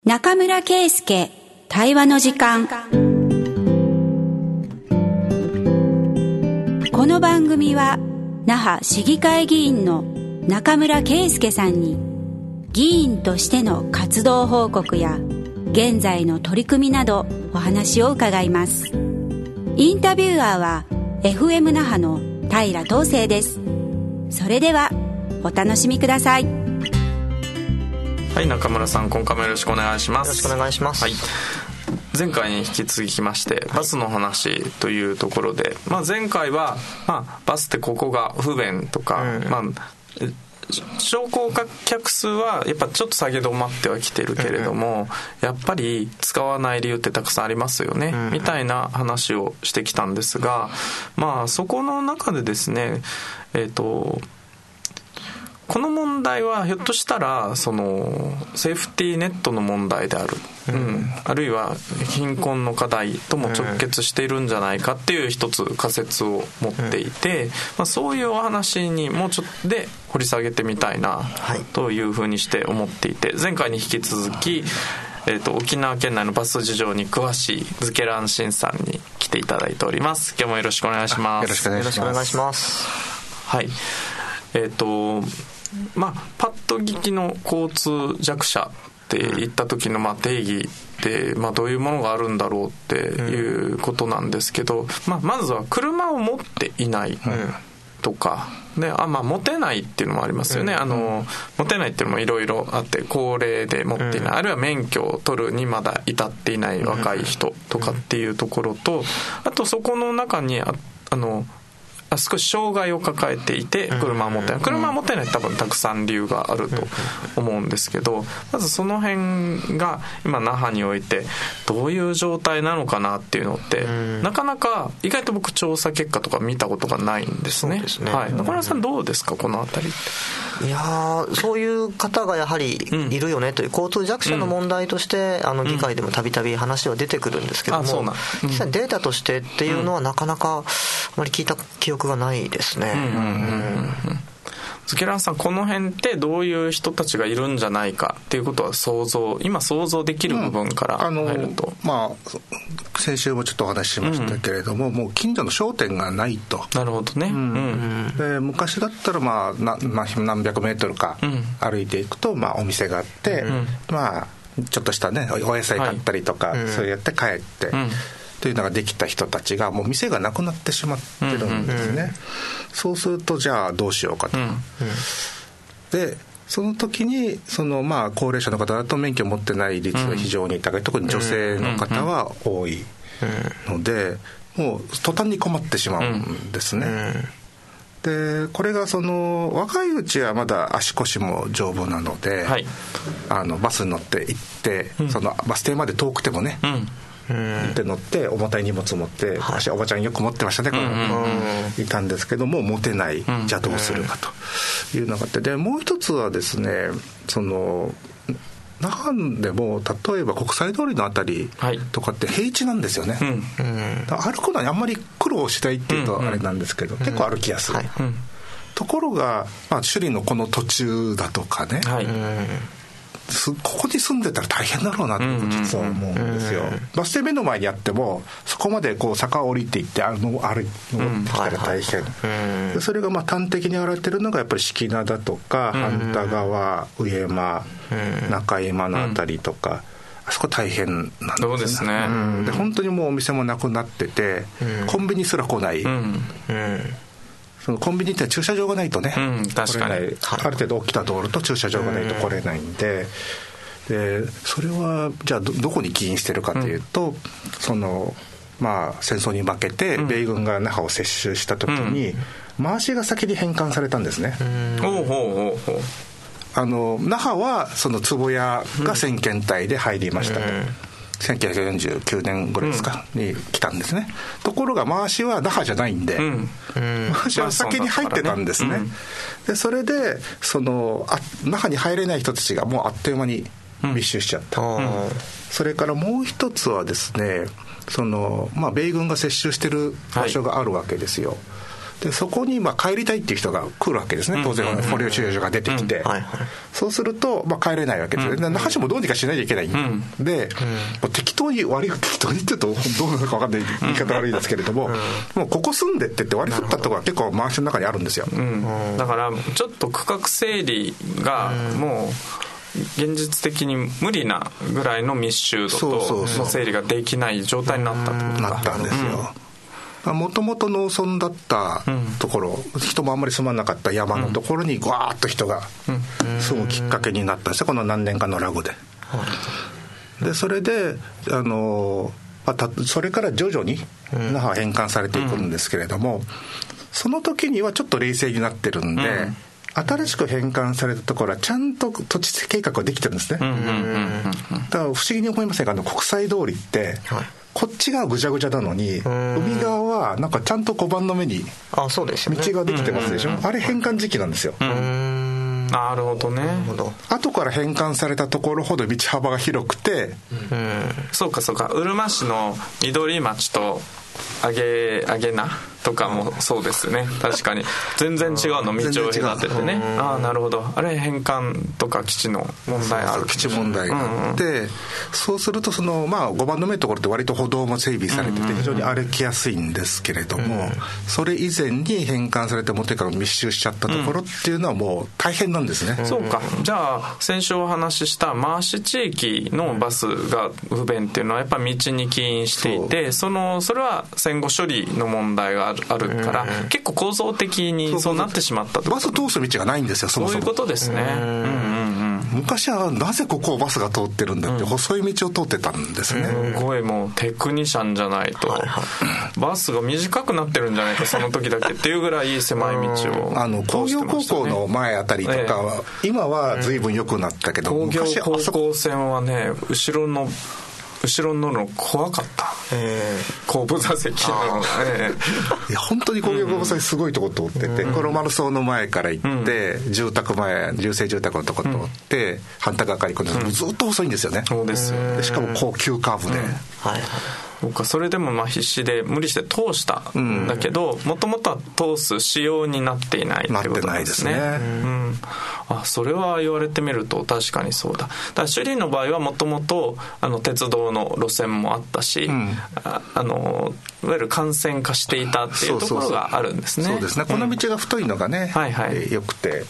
中村圭介対話の時間。この番組は那覇市議会議員の中村圭介さんに議員としての活動報告や現在の取り組みなどお話を伺います。インタビュアーは FM 那覇の平東成です。それではお楽しみください。 はい、中村さん、今回もよろしくお願いします。 よろしくお願いします。 はい、前回に引き続きましてバスの話というところで、前回は、バスってここが不便とか、乗降客数はやっぱちょっと下げ止まってはきてるけれども、やっぱり使わない理由ってたくさんありますよね、みたいな話をしてきたんですが、そこの中でですね、この問題はひょっとしたらそのセーフティーネットの問題である、あるいは貧困の課題とも直結しているんじゃないかっていう一つ仮説を持っていて、そういうお話にもうちょっとで掘り下げてみたいなというふうにして思っていて、前回に引き続き、沖縄県内のバス事情に詳しいズケランシンさんに来ていただいております。今日もよろしくお願いします。 よろしくお願いします。 はい、パッと聞きの交通弱者って言った時の定義ってどういうものがあるんだろうっていうことなんですけど、まずは車を持っていないとかで、持てないっていうのもありますよね。持てないっていうのもいろいろあって、高齢で持っていない、あるいは免許を取るにまだ至っていない若い人とかっていうところと、あとそこの中に少し障害を抱えていて車を持ってない、車を持ってない多分たくさん理由があると思うんですけど、まずその辺が今那覇においてどういう状態なのかなっていうのって、なかなか意外と僕調査結果とか見たことがないんですね。はい、中村さんどうですか、このあたりって。 いやそういう方がやはりいるよねという、交通弱者の問題として議会でもたびたび話は出てくるんですけども、実際データとしてっていうのはなかなかあまり聞いた記憶がないですね。 ズケランさん、この辺ってどういう人たちがいるんじゃないかっていうことは今想像できる部分から入ると、 先週もちょっとお話ししましたけれども、もう近所の商店がないと。 なるほどね。 で昔だったら何百メートルか歩いていくとお店があって、ちょっとしたねお野菜買ったりとか、そうやって帰って、というのができた人たちがもう店がなくなってしまってるんですね。そうするとじゃあどうしようかと、でその時に高齢者の方だと免許を持ってない率が非常に高い、特に女性の方は多いので、もう途端に困ってしまうんですね。でこれが若いうちはまだ足腰も丈夫なので、バスに乗って行って、バス停まで遠くてもね、で乗って重たい荷物を持って、私はおばちゃんよく持ってましたね、いたんですけども、持てない、じゃあどうするかというのがあって、でもう一つはですね、那覇でも例えば国際通りのあたりとかって平地なんですよね。歩くのにあんまり苦労しないっていうとあれなんですけど、結構歩きやすい。ところが、首里のこの途中だとかね、ここに住んでたら大変だろうなって実は思うんですよ。バス停目の前にあってもそこまで坂を降りていって登ってきたら大変、でそれが端的に現れてるのがやっぱり敷名だとか半田川、上間、中山のあたりとか、あそこ大変なんですね。 そうですね。 で本当にもうお店もなくなってて、コンビニすら来ない、そのコンビニって駐車場がないとね、 確かにある程度大きな道路と駐車場がないと来れないんで、でそれはじゃあ どこに起因してるかというと、戦争に負けて米軍が那覇を接収した時に、回しが先に返還されたんですね。那覇は坪屋が先遣隊で入りましたと、1949年ぐらいですか、に来たんですね。ところが回しは那覇じゃないんで、回しは先に入ってたんですね。でそれで那覇に入れない人たちがもうあっという間に密集しちゃった、それからもう一つはですね、米軍が接収してる場所があるわけですよ。 でそこに帰りたいっていう人が来るわけですね。当然捕虜収容所が出てきて、そうすると帰れないわけですね。那覇市もどうにかしなきゃいけないんで、適当に適当にって言うとどうなのか分かんない言い方悪いですけれども、もうここ住んでって言って割り振ったところが結構回しの中にあるんですよ。 だからちょっと区画整理がもう現実的に無理なぐらいの密集度との整理ができない状態になったってことか。 なったんですよ。もともと農村だったところ、人もあんまり住まなかった山のところにわーっと人が住むきっかけになったんですよ、この何年かのラグで。でそれでそれから徐々に那覇は返還されていくんですけれども、その時にはちょっと冷静になってるんで、新しく返還されたところはちゃんと土地計画ができてるんですね。だから不思議に思いませんか、国際通りって、こっちがぐちゃぐちゃなのに海側はなんかちゃんと小判の目に道ができてますでしょ。あれ返還時期なんですよ。 なるほどね。 後から返還されたところほど道幅が広くて、 そうかうるま市の緑町とあげなとかもそうですね。確かに全然違うの、道を隔ててね。なるほど。あれ返還とか基地の問題ある。 基地問題があって、そうすると5番の目のところって割と歩道も整備されてて非常に歩きやすいんですけれども、それ以前に返還されてもとにかく密集しちゃったところっていうのはもう大変なんですね。 そうか。じゃあ先週お話ししたマーシ地域のバスが不便っていうのはやっぱ道に起因していて、それは戦後処理の問題があるから結構構造的にそうなってしまったと。 バス通す道がないんですよ、そもそも。 そういうことですね。 昔はなぜここをバスが通ってるんだって細い道を通ってたんですね。 すごいもうテクニシャンじゃないとバスが短くなってるんじゃないかその時だけっていうぐらい狭い道を通してましたね。 工業高校の前あたりとかは、今は随分良くなったけど、 工業高校線はね後ろに乗るの怖かった。後部座席のいや本当に工業高校線すごいとこ通ってて、この丸荘の前から行って、住宅前住生住宅のとこ通って、反対側から行くんですけど、ずっと細いんですよね。 そうですよね。 しかも高級カーブで、 僕はそれでも必死で無理して通したんだけど、もともとは通す仕様になっていないってことなんですね。それは言われてみると確かにそうだ。だから首里の場合はもともと鉄道の路線もあったし、いわゆる幹線化していたっていうところがあるんですね。 そうですね。この道が太いのがね、よくて、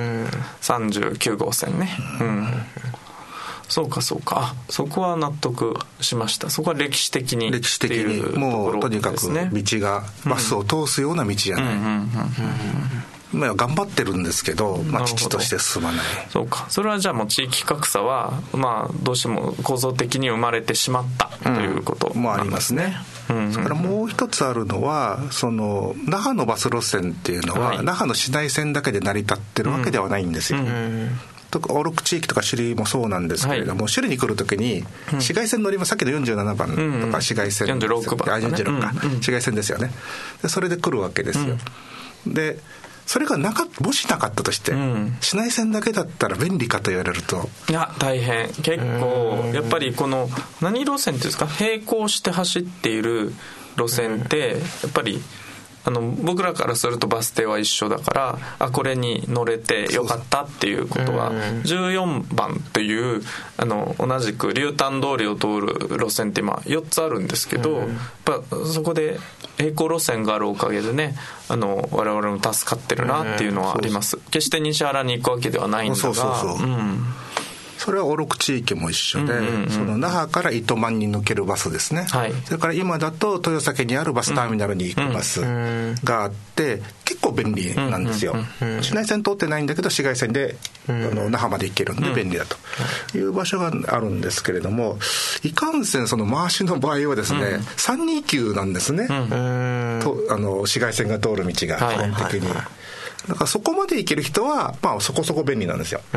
39号線ね。そうかそこは納得しました。そこは歴史的にもうとにかく道がバスを通すような道じゃない。今は頑張ってるんですけど、基地として進まない。 そうか。それはじゃあもう地域格差はどうしても構造的に生まれてしまったということもありますね。それからもう一つあるのは、那覇のバス路線っていうのは、那覇の市内線だけで成り立ってるわけではないんですよ。オロク地域とか首里もそうなんですけれども、首里に来るときに市街線乗ります。さっきの47番とか市街線、 46番、 46か、市街線ですよね。でそれで来るわけですよ。でそれがもしなかったとして、市内線だけだったら便利かと言われると、 いや大変。結構やっぱりこの何路線っていうんですか、並行して走っている路線ってやっぱり僕らからするとバス停は一緒だから、これに乗れてよかったっていうことは、14番っていう同じく竜丹通りを通る路線って今4つあるんですけど、やっぱそこで並行路線があるおかげでね、我々も助かってるなっていうのはあります。決して西原に行くわけではないんだが、 それはオロク地域も一緒で、那覇から糸満に抜けるバスですね、それから今だと豊崎にあるバスターミナルに行くバスがあって、結構便利なんですよ。市内線通ってないんだけど市街線で那覇まで行けるんで便利だという場所があるんですけれども、いかんせんその回しの場合はですね、329なんですね、市街線が通る道が基本的に。だからそこまで行ける人はそこそこ便利なんですよ。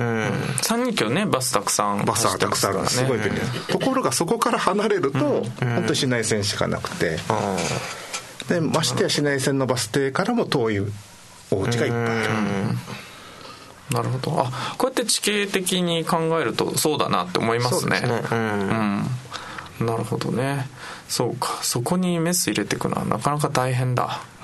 329ね、バスたくさん走ってますからね。 すごい便利です。ところがそこから離れると本当に市内線しかなくて、でましてや市内線のバス停からも遠いお家がいっぱいある。 なるほど。こうやって地形的に考えるとそうだなって思いますね。なるほどね。そうか。そこにメス入れていくのはなかなか大変だ。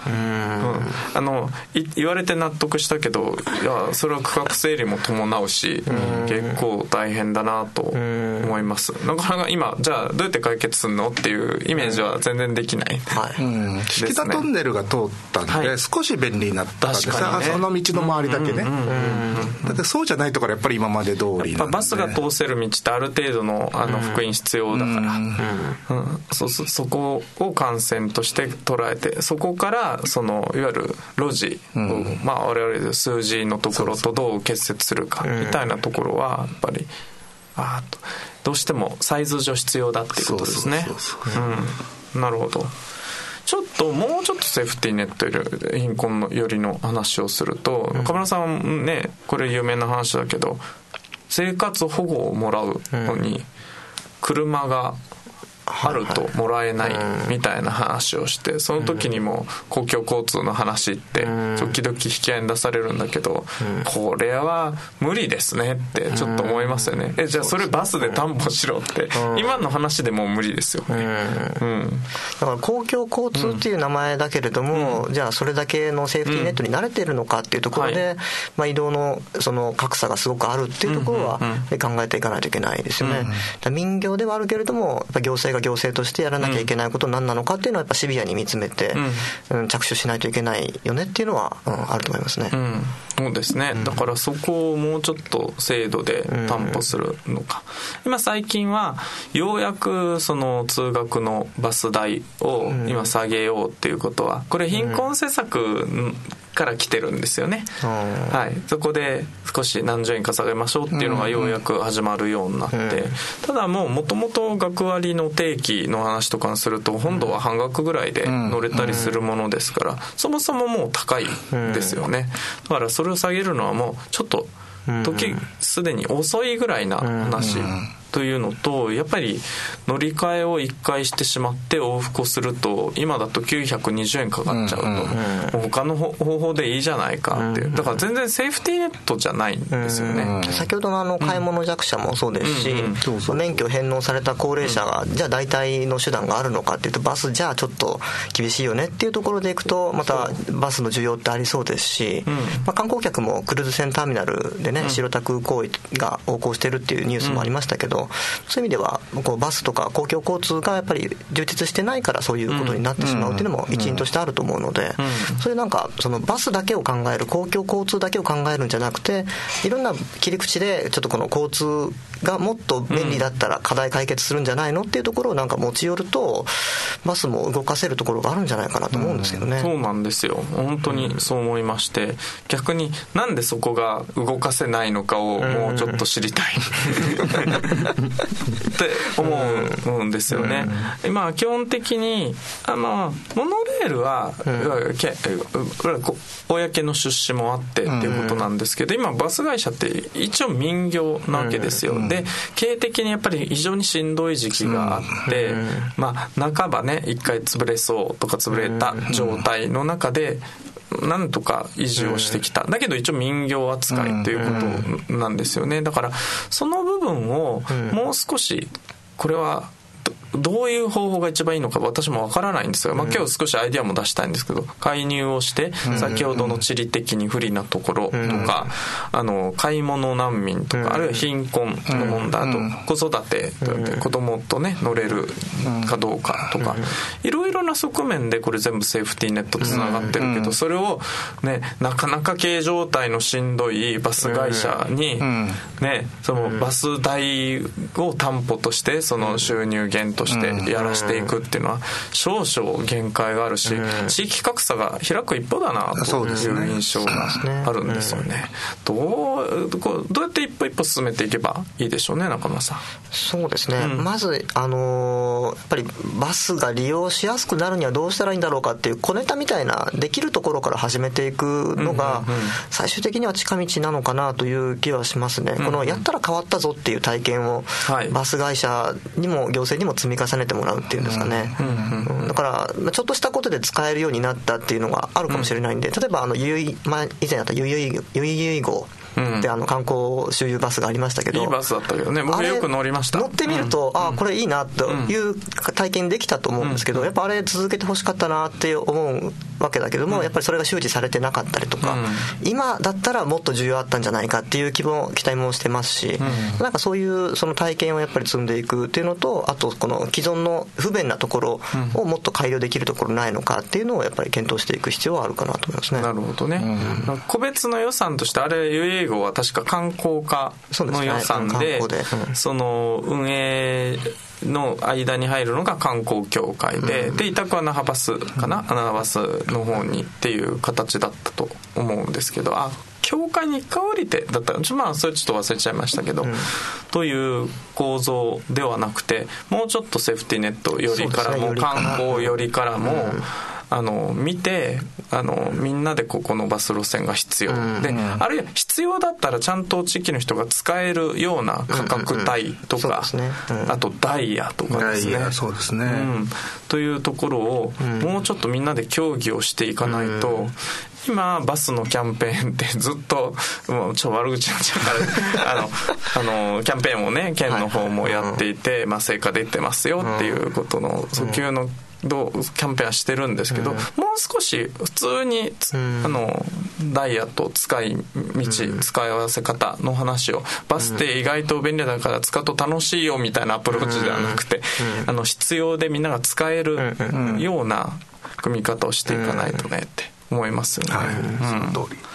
言われて納得したけど、いやそれは区画整理も伴うし、結構大変だなと思います。なかなか今じゃあどうやって解決するのっていうイメージは全然できない、 敷田トンネルが通ったんで、少し便利になったんですが、その道の周りだけね、だってそうじゃないところやっぱり今まで通りなんで、やっぱバスが通せる道ってある程度の幅員必要だから、そこを幹線として捉えて、そこからそのいわゆる路地を、我々で数字のところとどう結節するかみたいなところはやっぱりどうしてもサイズ上必要だっていうことですね。なるほど。もうちょっとセーフティーネットより貧困のよりの話をすると、中村さんね、これ有名な話だけど、生活保護をもらうのに車があるともらえないみたいな話をして、その時にも公共交通の話って時々引き合いに出されるんだけど、これは無理ですねってちょっと思いますよね。じゃあそれバスで担保しろって今の話でもう無理ですよね。 だから公共交通っていう名前だけれども、じゃあそれだけのセーフティーネットに慣れているのかっていうところで、移動のその格差がすごくあるっていうところは考えていかないといけないですよね。民業ではあるけれども、やっぱ行政が行政としてやらなきゃいけないこと何なのかっていうのはやっぱシビアに見つめて、着手しないといけないよねっていうのは、あると思いますね。 そうですね。だからそこをもうちょっと制度で担保するのか。今最近はようやくその通学のバス代を今下げようっていうことは、これ貧困施策から来てるんですよね。そこで少し何十円か下げましょうっていうのがようやく始まるようになって、ただもともと学割の定期の話とかにすると本土は半額ぐらいで乗れたりするものですから、そもそももう高いですよね。だからそれを下げるのはもうちょっと時すでに遅いぐらいな話というのと、やっぱり乗り換えを1回してしまって往復をすると今だと920円かかっちゃうと、他の方法でいいじゃないかっていう。だから全然セーフティーネットじゃないんですよね。 先ほどの買い物弱者もそうですし、免許返納された高齢者がじゃあ代替の手段があるのかっていうと、バスじゃあちょっと厳しいよねっていうところでいくと、またバスの需要ってありそうですし、観光客もクルーズ船ターミナルでね、白田空港が横行してるっていうニュースもありましたけど、そういう意味ではバスとか公共交通がやっぱり充実してないからそういうことになってしまうっていうのも一因としてあると思うので、そういうそのバスだけを考える、公共交通だけを考えるんじゃなくて、いろんな切り口でちょっとこの交通がもっと便利だったら課題解決するんじゃないのっていうところを持ち寄ると、バスも動かせるところがあるんじゃないかなと思うんですけどね。 そうなんですよ。本当にそう思いまして、逆になんでそこが動かせないのかをもうちょっと知りたいって思うんですよね。今基本的にモノレールは、公の出資もあってっていうことなんですけど、今バス会社って一応民業なわけですよ。で経営的にやっぱり非常にしんどい時期があって、半ばね、一回潰れそうとか潰れた状態の中でなんとか維持をしてきた。だけど一応民業扱いということなんですよね。だからその部分をもう少し、これはどういう方法が一番いいのか私もわからないんですが、今日少しアイディアも出したいんですけど、介入をして先ほどの地理的に不利なところとか、買い物難民とか、あるいは貧困の問題と子育て、子供とね乗れるかどうかとか、いろいろな側面でこれ全部セーフティーネットつながってるけど、それをね、なかなか経営状態のしんどいバス会社にね、そのバス代を担保としてその収入源としてやらしていくっていうのは少々限界があるし、地域格差が開く一方だなという印象があるんですよね。どうやって一歩一歩進めていけばいいでしょうね、中村さん。 そうですね、まずやっぱりバスが利用しやすくなるにはどうしたらいいんだろうかっていう小ネタみたいなできるところから始めていくのが最終的には近道なのかなという気はしますね。このやったら変わったぞっていう体験をバス会社にも行政にも積み重ねてもらうっていうんですかね。だからちょっとしたことで使えるようになったっていうのがあるかもしれないんで、例えば以前あったゆい号で観光周遊バスがありましたけど、 いいバスだったけどね、僕よく乗りました。 乗ってみると、これいいなという体験できたと思うんですけど、やっぱあれ続けてほしかったなって思うわけだけども、やっぱりそれが周知されてなかったりとか、今だったらもっと需要あったんじゃないかっていう期待もしてますし、なんかそういうその体験をやっぱり積んでいくっていうのと、あとこの既存の不便なところをもっと改良できるところないのかっていうのをやっぱり検討していく必要はあるかなと思いますね。 なるほどね、個別の予算としてあれ英語は確か観光課の予算で、その運営の間に入るのが観光協会で、で委託は那覇バスかな、那覇バスの方にっていう形だったと思うんですけど、協会に一回降りてだったらそれちょっと忘れちゃいましたけど、という構造ではなくて、もうちょっとセーフティーネットよりからも、観光よりからも、見てみんなでここのバス路線が必要で、あるいは必要だったらちゃんと地域の人が使えるような価格帯とか、あとダイヤとかですね、 そうですね、 というところをもうちょっとみんなで協議をしていかないと、今バスのキャンペーンってずっともう悪口になっちゃうからキャンペーンをね県の方もやっていて、成果出てますよっていうことの訴求のキャンペーンはしてるんですけど、もう少し普通にダイヤと使い合わせ方の話を、バスって意外と便利だから使うと楽しいよみたいなアプローチではなくて、必要でみんなが使えるような組み方をしていかないとねって思いますよね。 その通り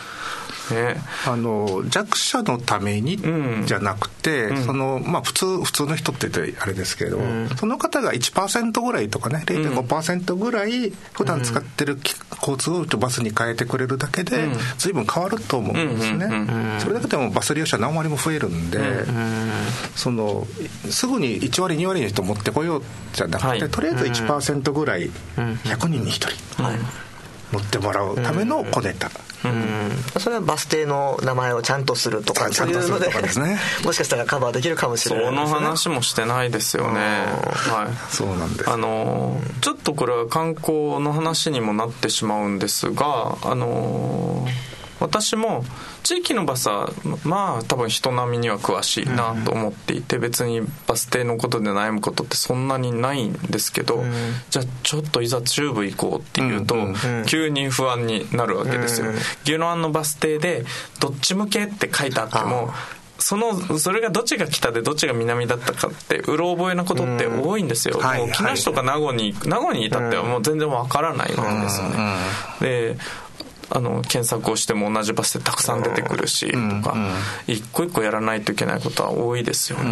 弱者のためにじゃなくて、普通の人って言ってあれですけれど、その方が 1% ぐらいとかね 0.5% ぐらい普段使ってる交通をバスに変えてくれるだけで随分変わると思うんですね。それだけでもバス利用者何割も増えるんで、すぐに1割2割の人持ってこようじゃなくて、とりあえず 1% ぐらい100人に1人乗ってもらうための小ネタ、 それはバス停の名前をちゃんとするとか、そういうのでもしかしたらカバーできるかもしれないですね。 その話もしてないですよね。 そうなんです。 ちょっとこれは観光の話にもなってしまうんですが、私も地域のバスは多分人並みには詳しいなと思っていて、別にバス停のことで悩むことってそんなにないんですけど、じゃあちょっといざ中部行こうっていうと急に不安になるわけですよ。宜野湾のバス停でどっち向けって書いてあっても、それがどっちが北でどっちが南だったかってうろ覚えなことって多いんですよ。もう木梨とか名護に至ってはもう全然わからないわけですよね。で検索をしても同じバスでたくさん出てくるしとか、一個一個やらないといけないことは多いですよね。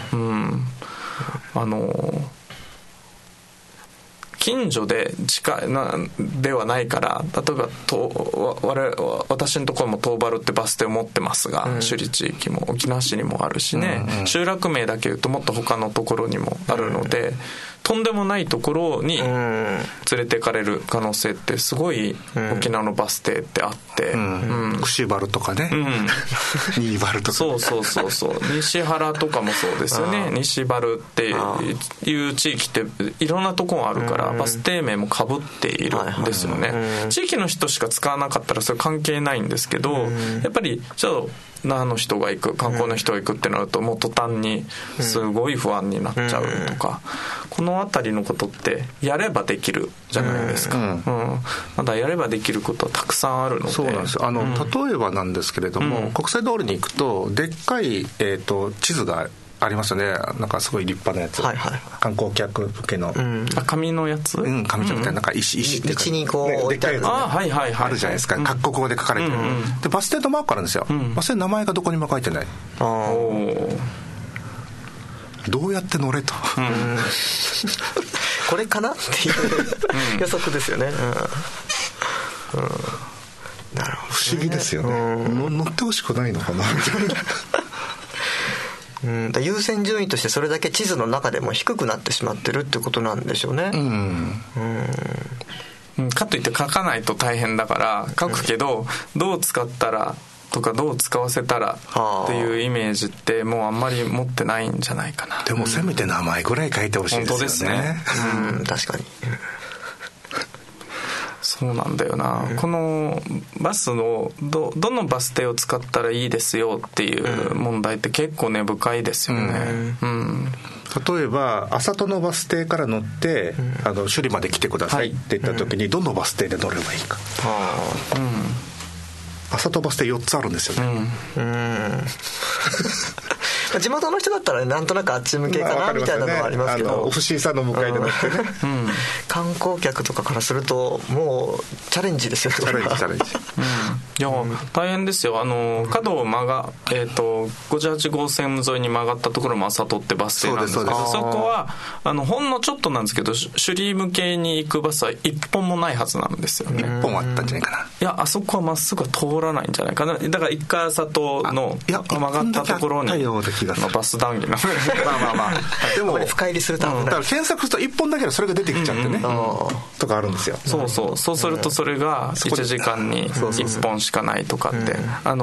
近所でではないから、例えば私のところも東原ってバス停を持ってますが、首里地域も沖縄市にもあるしね、集落名だけ言うともっと他のところにもあるので、とんでもないところに連れてかれる可能性ってすごい沖縄のバス停ってあって、 串原とかね、新原とか、 そう西原とかもそうですよね。西原っていう地域っていろんなところあるから、バス停名も被っているんですよね。地域の人しか使わなかったらそれ関係ないんですけど、やっぱりちょっと那覇の人が行く、観光の人が行くってなるともう途端にすごい不安になっちゃうとか、この辺りのことってやればできるじゃないですか。まだやればできることはたくさんあるので。 そうなんですよ。例えばなんですけれども、国際通りに行くとでっかい、地図がありますよね。なんかすごい立派なやつ、観光客向けの、 紙のやつ、 紙じゃなくてなんか石って道にこう置いてある、 あるじゃないですか、各国語で書かれてる、でバス停とマークあるんですよ。バス停の名前がどこにも書いてない。どうやって乗れと、 これかなっていう予測ですよね。なるほど、 不思議ですよね。乗ってほしくないのかなみたいな。 優先順位としてそれだけ地図の中でも低くなってしまってるってことなんでしょうね。 かといって書かないと大変だから書くけど、どう使ったらとかどう使わせたらっていうイメージってもうあんまり持ってないんじゃないかな。 でもせめて名前ぐらい書いてほしいですよね。 本当ですね。 確かに。 そうなんだよな、このバスのどのバス停を使ったらいいですよっていう問題って結構根深いですよね。 例えば朝戸のバス停から乗って、首里まで来てくださいって言った時に、どのバス停で乗ればいいか。朝戸バス停4つあるんですよね。 地元の人だったらなんとなくあっち向けかなみたいなのはありますけど、 オフシーさんの向かいで乗ってね、 観光客とかからするともうチャレンジですよ。 チャレンジ、 いや大変ですよ。角を58号線沿いに曲がったところも朝戸ってバス停なんですけど、そこはほんのちょっとなんですけど、首里向けに行くバスは1本もないはずなんですよね。 1本あったんじゃないかな。 いや、あそこはまっすぐは通らないんじゃないかな。だから一回朝戸の曲がったところにバス談義のでも深入りすると危ない。 だから検索すると1本だけでそれが出てきちゃってね、とかあるんですよ。 そうするとそれが1時間に1本しかないとかって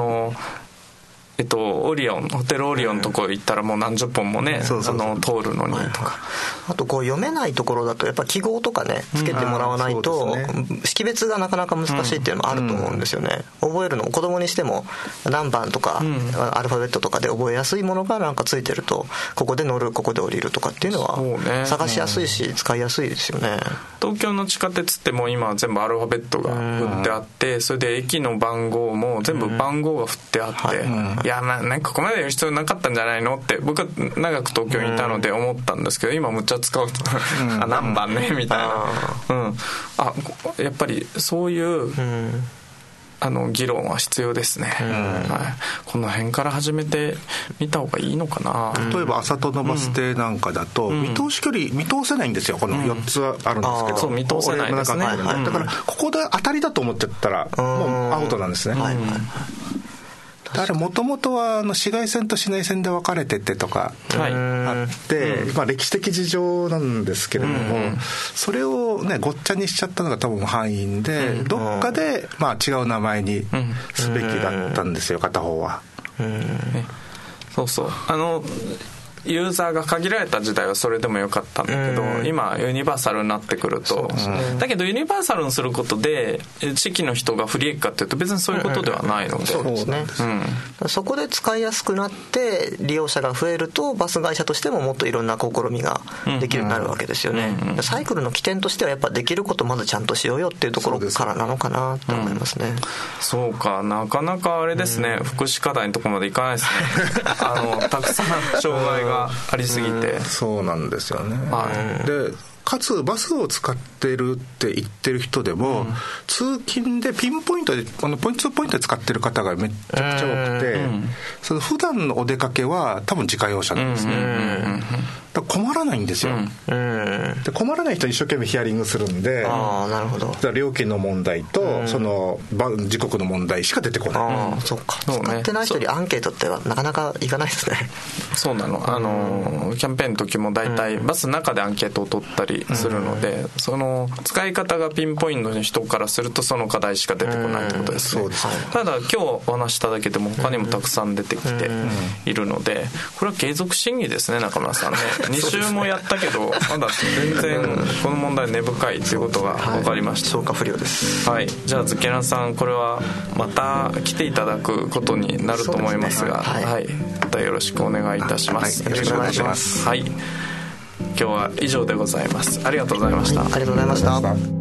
オリオン、ホテルオリオンのとこ行ったらもう何十本もね、通るのにとか。 あと読めないところだとやっぱ記号とかねつけてもらわないと、識別がなかなか難しいっていうのもあると思うんですよね。覚えるの子供にしても何番とか、アルファベットとかで覚えやすいものがなんかついてると、ここで乗るここで降りるとかっていうのは探しやすいし使いやすいですよね。 東京の地下鉄ってもう今は全部アルファベットが振ってあって、それで駅の番号も全部番号が振ってあって、いやなんかここまでやる必要なかったんじゃないのって僕は長く東京にいたので思ったんですけど、今むっちゃ使うと何番ねみたいな、やっぱりそういう議論は必要ですね。この辺から始めてみた方がいいのかな。 例えば朝戸のバス停なんかだと見通し距離見通せないんですよ。この4つあるんですけど、 そう見通せないですね。 だからここで当たりだと思っちゃったらもうアウトなんですね。あれもともとは市街線と市内線で分かれててとかあって、歴史的事情なんですけれども、それをねごっちゃにしちゃったのが多分敗因で、どっかで違う名前にすべきだったんですよ、片方は。 そうユーザーが限られた時代はそれでもよかったんだけど、今ユニバーサルになってくると、だけどユニバーサルにすることで地域の人が不利益かっていうと別にそういうことではないので、 そうですね、そこで使いやすくなって利用者が増えると、バス会社としてももっといろんな試みができるようになるわけですよね。サイクルの起点としてはやっぱできることまずちゃんとしようよっていうところからなのかなと思いますね。 そうか、なかなかあれですね、福祉課題のところまでいかないですね。たくさん障害がありすぎて。 そうなんですよね。でかつバスを使ってるって言ってる人でも、通勤でピンポイントでポイントポイントで使ってる方がめちゃくちゃ多くて、その普段のお出かけは多分自家用車なんですね。だから困らないんですよ。で困らない人に一生懸命ヒアリングするんで、 なるほど。 料金の問題とその時刻の問題しか出てこない。 そうか、使ってない人にアンケートってはなかなかいかないですね。 そうなの。キャンペーンの時も大体バスの中でアンケートを取ったりするので、その使い方がピンポイントの人からするとその課題しか出てこないってことですね。ただ今日お話しただけでも他にもたくさん出てきているので、これは継続審議ですね、中村さんね。2週もやったけどまだ全然この問題根深いということが分かりました。 消化不良です。 はい、じゃあズケランさん、これはまた来ていただくことになると思いますが、またよろしくお願いいたします。 よろしくお願いします。 今日は以上でございます。ありがとうございました。 ありがとうございました。